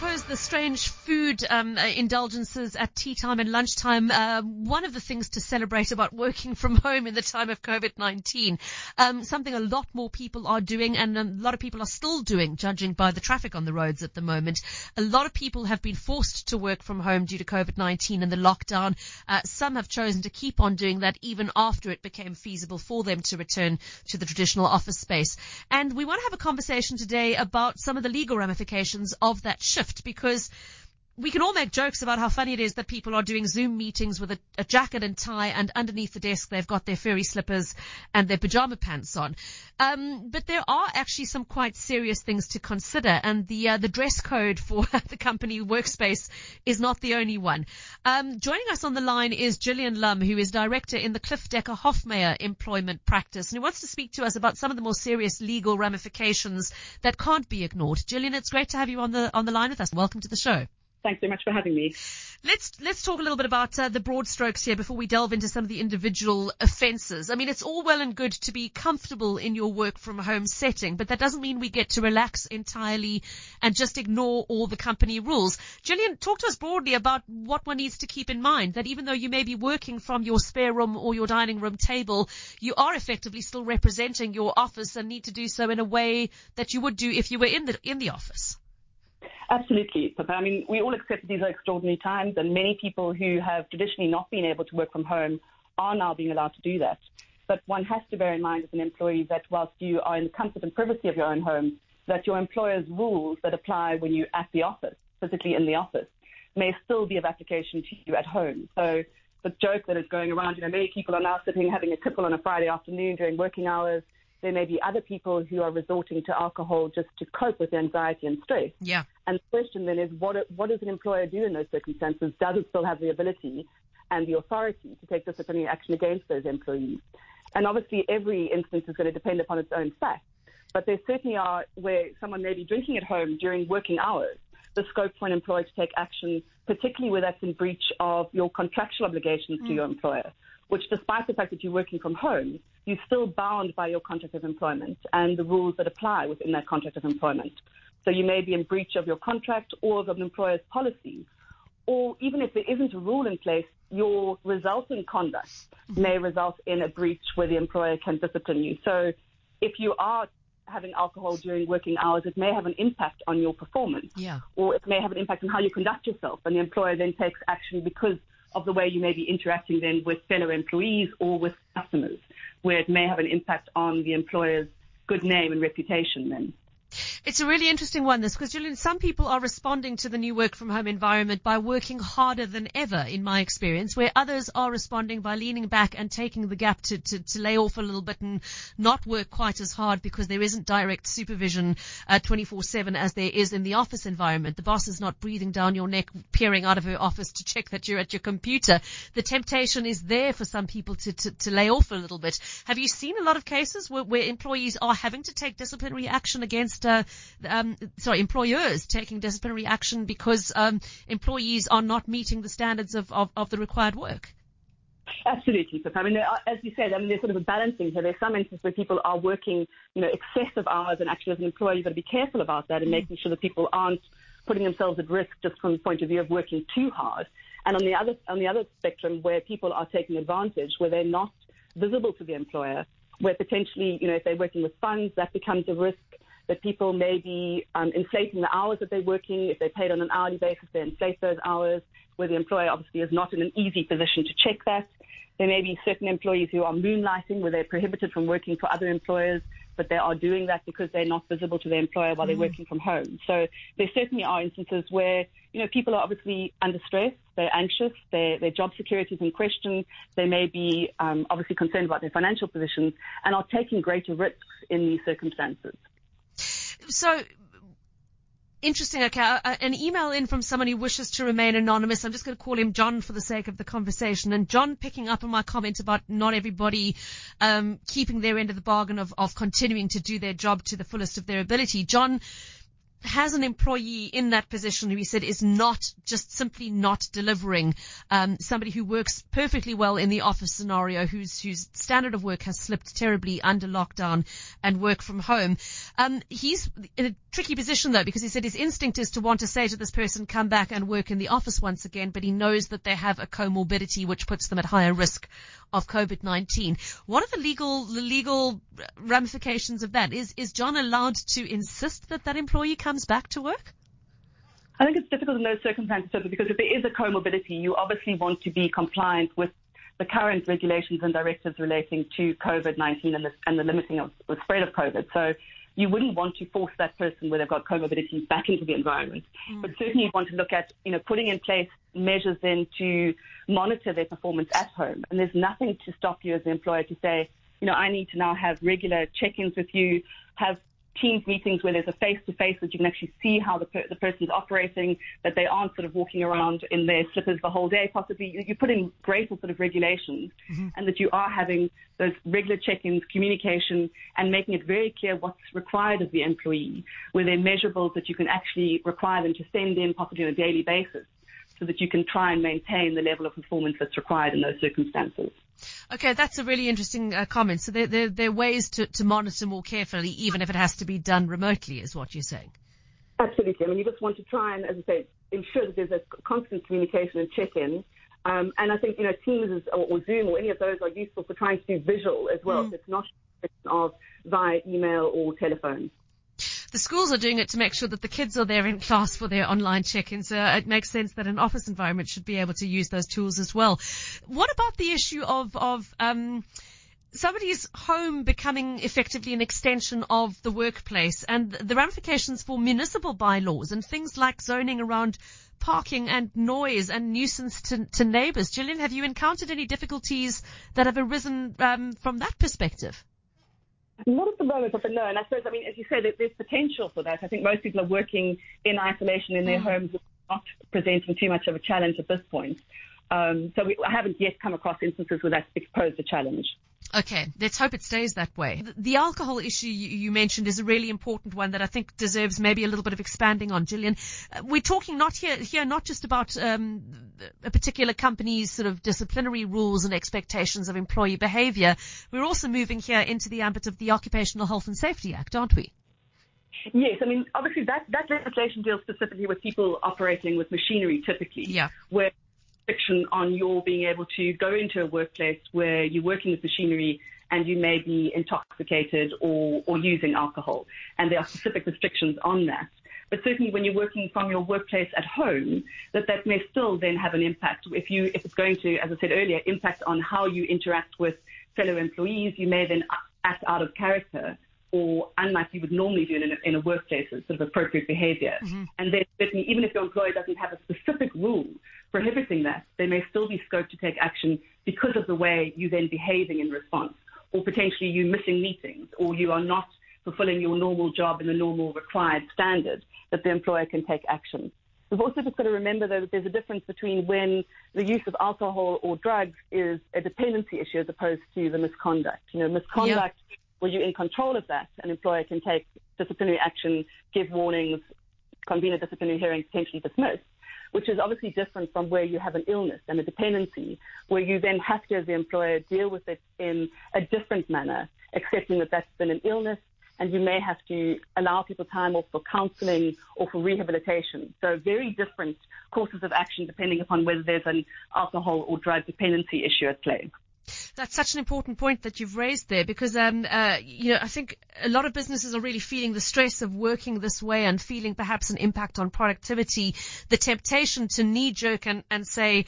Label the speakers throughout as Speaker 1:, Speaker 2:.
Speaker 1: suppose the strange food indulgences at tea time and lunchtime, one of the things to celebrate about working from home in the time of COVID-19, something a lot more people are doing and a lot of people are still doing, judging by the traffic on the roads at the moment. A lot of people have been forced to work from home due to COVID-19 and the lockdown. Some have chosen to keep on doing that even after it became feasible for them to return to the traditional office space. And we want to have a conversation today about some of the legal ramifications of that shift, because we can all make jokes about how funny it is that people are doing Zoom meetings with a jacket and tie, and underneath the desk they've got their furry slippers and their pajama pants on. But there are actually some quite serious things to consider, and the dress code for the company workspace is not the only one. Joining us on the line is Gillian Lum, who is director in the Cliff Decker Hofmeyr employment practice, and who wants to speak to us about some of the more serious legal ramifications that can't be ignored. Gillian, it's great to have you on the line with us. Welcome to the show.
Speaker 2: Thanks so much for having me.
Speaker 1: Let's talk a little bit about the broad strokes here before we delve into some of the individual offences. I mean, it's all well and good to be comfortable in your work from home setting, but that doesn't mean we get to relax entirely and just ignore all the company rules. Gillian, talk to us broadly about what one needs to keep in mind, that even though you may be working from your spare room or your dining room table, you are effectively still representing your office and need to do so in a way that you would do if you were in the office.
Speaker 2: Absolutely. I mean, we all accept that these are extraordinary times, and many people who have traditionally not been able to work from home are now being allowed to do that. But one has to bear in mind as an employee that whilst you are in the comfort and privacy of your own home, that your employer's rules that apply when you're at the office, physically in the office, may still be of application to you at home. So the joke that is going around, many people are now sitting having a tipple on a Friday afternoon during working hours. There may be other people who are resorting to alcohol just to cope with anxiety and stress.
Speaker 1: Yeah. And
Speaker 2: the question then is, what does an employer do in those circumstances? Does it still have the ability and the authority to take disciplinary action against those employees? And obviously, every instance is going to depend upon its own facts. But there certainly are where someone may be drinking at home during working hours, the scope for an employer to take action, particularly where that's in breach of your contractual obligations to your employer, which despite the fact that you're working from home, you're still bound by your contract of employment and the rules that apply within that contract of employment. So you may be in breach of your contract or of an employer's policy, or even if there isn't a rule in place, your resulting conduct may result in a breach where the employer can discipline you. So if you are having alcohol during working hours, it may have an impact on your performance, or it may have an impact on how you conduct yourself, and the employer then takes action because of the way you may be interacting then with fellow employees or with customers, where it may have an impact on the employer's good name and reputation then.
Speaker 1: It's a really interesting one, this, because, Julian, some people are responding to the new work from home environment by working harder than ever, in my experience, where others are responding by leaning back and taking the gap to lay off a little bit and not work quite as hard because there isn't direct supervision 24/7 as there is in the office environment. The boss is not breathing down your neck, peering out of her office to check that you're at your computer. The temptation is there for some people to lay off a little bit. Have you seen a lot of cases where employees are having to take disciplinary action against employers taking disciplinary action because employees are not meeting the standards of the required work?
Speaker 2: Absolutely. I mean, as you said, there's sort of a balancing here. There's some instances where people are working, excessive hours, and actually as an employer, you've got to be careful about that and making sure that people aren't putting themselves at risk just from the point of view of working too hard. And on the other spectrum, where people are taking advantage, where they're not visible to the employer, where potentially, if they're working with funds, that becomes a risk. That people may be inflating the hours that they're working. If they're paid on an hourly basis, they inflate those hours, where the employer obviously is not in an easy position to check that. There may be certain employees who are moonlighting, where they're prohibited from working for other employers, but they are doing that because they're not visible to their employer while they're working from home. So there certainly are instances where, people are obviously under stress, they're anxious, their job security is in question, they may be obviously concerned about their financial positions and are taking greater risks in these circumstances.
Speaker 1: So, interesting. Okay, an email in from someone who wishes to remain anonymous. I'm just going to call him John for the sake of the conversation. And John, picking up on my comment about not everybody keeping their end of the bargain of continuing to do their job to the fullest of their ability. John has an employee in that position who he said is simply not delivering, somebody who works perfectly well in the office scenario, whose standard of work has slipped terribly under lockdown and work from home. He's tricky position though, because he said his instinct is to want to say to this person, come back and work in the office once again, but he knows that they have a comorbidity which puts them at higher risk of COVID-19. What are the legal ramifications of that? Is John allowed to insist that employee comes back to work?
Speaker 2: I think it's difficult in those circumstances, because if there is a comorbidity, you obviously want to be compliant with the current regulations and directives relating to COVID-19 and the limiting of the spread of COVID. So you wouldn't want to force that person where they've got comorbidities back into the environment. But certainly you want to look at, putting in place measures then to monitor their performance at home. And there's nothing to stop you as an employer to say, I need to now have regular check-ins with you, have Teams meetings where there's a face-to-face that you can actually see how the person's operating, that they aren't sort of walking around in their slippers the whole day. Possibly you put in greater sort of regulations, and that you are having those regular check-ins, communication, and making it very clear what's required of the employee, where they're measurables that you can actually require them to send in possibly on a daily basis, so that you can try and maintain the level of performance that's required in those circumstances.
Speaker 1: Okay, that's a really interesting comment. So there are ways to monitor more carefully, even if it has to be done remotely, is what you're saying.
Speaker 2: Absolutely. I mean, you just want to try and, as I say, ensure that there's a constant communication and check-in. And I think, Teams or Zoom or any of those are useful for trying to do visual as well. So it's not of via email or telephone.
Speaker 1: The schools are doing it to make sure that the kids are there in class for their online check-ins. So it makes sense that an office environment should be able to use those tools as well. What about the issue of somebody's home becoming effectively an extension of the workplace, and the ramifications for municipal bylaws and things like zoning around parking and noise and nuisance to neighbours? Gillian, have you encountered any difficulties that have arisen from that perspective?
Speaker 2: Not at the moment, but no. And I suppose, as you said, there's potential for that. I think most people are working in isolation in their homes, not presenting too much of a challenge at this point. I haven't yet come across instances where that's posed a challenge.
Speaker 1: Okay, let's hope it stays that way. The alcohol issue you mentioned is a really important one that I think deserves maybe a little bit of expanding on, Gillian. We're talking not just about a particular company's sort of disciplinary rules and expectations of employee behavior. We're also moving here into the ambit of the Occupational Health and Safety Act, aren't we?
Speaker 2: Yes, obviously that legislation deals specifically with people operating with machinery typically, where restriction on your being able to go into a workplace where you're working with machinery and you may be intoxicated or using alcohol. And there are specific restrictions on that. But certainly when you're working from your workplace at home, that may still then have an impact. If it's going to, as I said earlier, impact on how you interact with fellow employees, you may then act out of character or unlike you would normally do in a workplace as sort of appropriate behavior. And then certainly, even if your employer doesn't have a specific rule prohibiting that, there may still be scope to take action because of the way you then behaving in response, or potentially you missing meetings, or you are not fulfilling your normal job in the normal required standard, that the employer can take action. We've also just got to remember, though, that there's a difference between when the use of alcohol or drugs is a dependency issue as opposed to the misconduct. Misconduct, where you're in control of that, an employer can take disciplinary action, give warnings, convene a disciplinary hearing, potentially dismiss, which is obviously different from where you have an illness and a dependency, where you then have to, as the employer, deal with it in a different manner, accepting that that's been an illness, and you may have to allow people time off for counselling or for rehabilitation. So very different courses of action depending upon whether there's an alcohol or drug dependency issue at play.
Speaker 1: That's such an important point that you've raised there, because I think a lot of businesses are really feeling the stress of working this way and feeling perhaps an impact on productivity. The temptation to knee-jerk and say,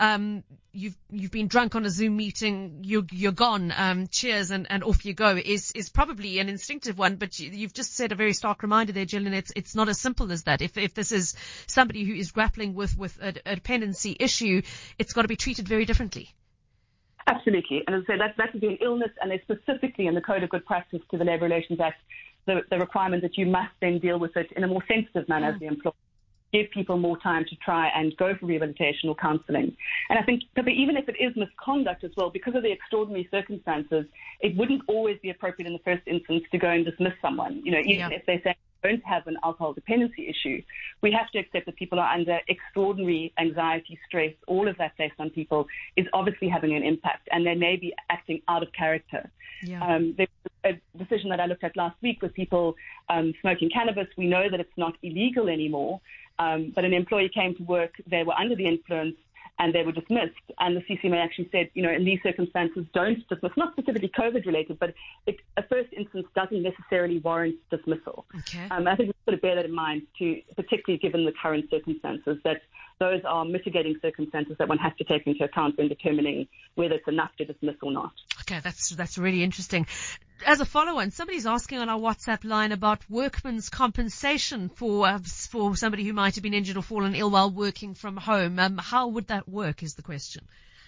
Speaker 1: you've been drunk on a Zoom meeting, you're gone, cheers, and off you go is probably an instinctive one. But you've just said a very stark reminder there, Gillian. It's not as simple as that. If this is somebody who is grappling with a dependency issue, it's got to be treated very differently.
Speaker 2: Absolutely. And as I say, that would be an illness, and there's specifically in the Code of Good Practice to the Labour Relations Act the requirement that you must then deal with it in a more sensitive manner as the employer. Give people more time to try and go for rehabilitation or counselling. And I think even if it is misconduct as well, because of the extraordinary circumstances, it wouldn't always be appropriate in the first instance to go and dismiss someone. Even if they say, don't have an alcohol dependency issue, we have to accept that people are under extraordinary anxiety, stress, all of that placed on people is obviously having an impact, and they may be acting out of character.
Speaker 1: Yeah.
Speaker 2: There's a decision that I looked at last week with people smoking cannabis. We know that it's not illegal anymore, but an employee came to work, they were under the influence, and they were dismissed. And the CCMA actually said, in these circumstances, don't dismiss, not specifically COVID related, but a first instance doesn't necessarily warrant dismissal.
Speaker 1: Okay.
Speaker 2: I think we've got to bear that in mind, particularly given the current circumstances, that those are mitigating circumstances that one has to take into account when determining whether it's enough to dismiss or not.
Speaker 1: Okay, that's really interesting. As a follow-on, somebody's asking on our WhatsApp line about workman's compensation for somebody who might have been injured or fallen ill while working from home. How would that work is the question.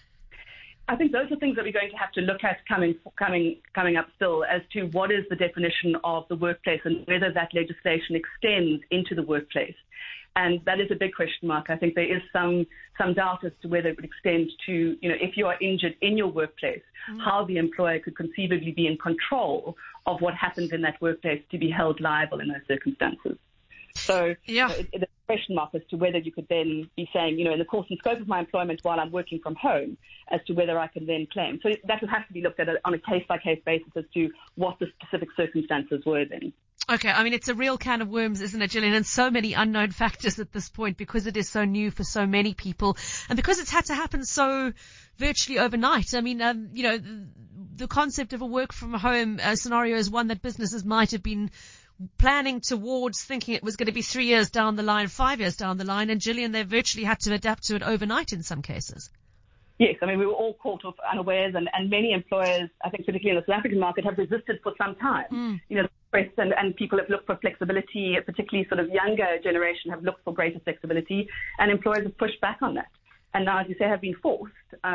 Speaker 2: I think those are things that we're going to have to look at coming up still, as to what is the definition of the workplace and whether that legislation extends into the workplace. And that is a big question mark. I think there is some doubt as to whether it would extend to, if you are injured in your workplace, how the employer could conceivably be in control of what happens in that workplace to be held liable in those circumstances. So it's a question mark as to whether you could then be saying, in the course and scope of my employment while I'm working from home, as to whether I can then claim. So that would have to be looked at on a case-by-case basis as to what the specific circumstances were then.
Speaker 1: Okay, I mean, it's a real can of worms, isn't it, Gillian? And so many unknown factors at this point because it is so new for so many people and because it's had to happen so virtually overnight. I mean, the concept of a work from home scenario is one that businesses might have been planning towards, thinking it was going to be 3 years down the line, 5 years down the line. And Gillian, they virtually had to adapt to it overnight in some cases.
Speaker 2: Yes, I mean, we were all caught off unawares, and many employers, I think particularly in the South African market, have resisted for some time. The press and people have looked for flexibility, particularly sort of younger generation have looked for greater flexibility, and employers have pushed back on that. And now, as you say, have been forced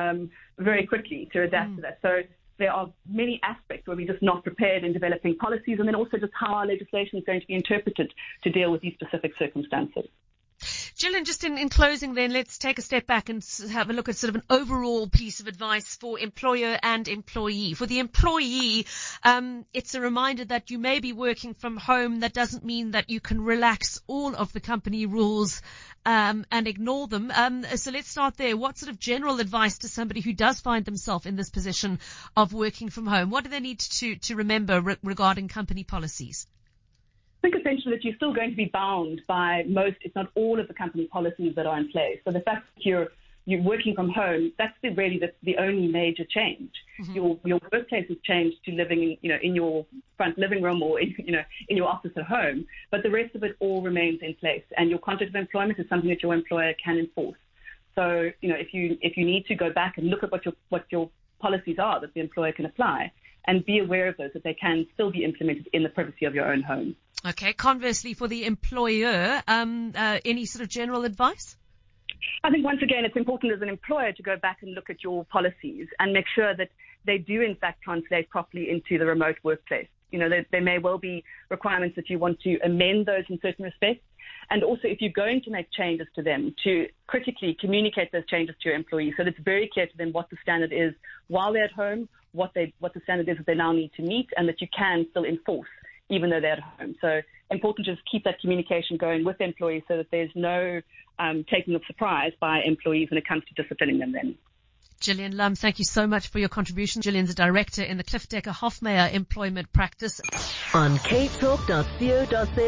Speaker 2: very quickly to adapt to that. So there are many aspects where we're just not prepared in developing policies, and then also just how our legislation is going to be interpreted to deal with these specific circumstances.
Speaker 1: Gillian, just in closing then, let's take a step back and have a look at sort of an overall piece of advice for employer and employee. For the employee, it's a reminder that you may be working from home. That doesn't mean that you can relax all of the company rules and ignore them. So let's start there. What sort of general advice to somebody who does find themselves in this position of working from home? What do they need to remember regarding company policies?
Speaker 2: I think essentially that you're still going to be bound by most, if not all, of the company policies that are in place. So the fact that you're working from home, that's really the only major change. Your workplace has changed to living in your front living room or in your office at home, but the rest of it all remains in place. And your contract of employment is something that your employer can enforce. So if you need to go back and look at what your policies are that the employer can apply, and be aware of those, that they can still be implemented in the privacy of your own home.
Speaker 1: Okay. Conversely, for the employer, any sort of general advice?
Speaker 2: I think once again, it's important as an employer to go back and look at your policies and make sure that they do in fact translate properly into the remote workplace. There may well be requirements that you want to amend those in certain respects. And also, if you're going to make changes to them, to critically communicate those changes to your employees so that it's very clear to them what the standard is while they're at home, what the standard is that they now need to meet, and that you can still enforce even though they're at home. So important to just keep that communication going with employees so that there's no taking of surprise by employees when it comes to disciplining them then.
Speaker 1: Gillian Lum, thank you so much for your contribution. Gillian's a director in the Cliff Decker Hofmeyr Employment Practice.
Speaker 3: On capetalk.co.za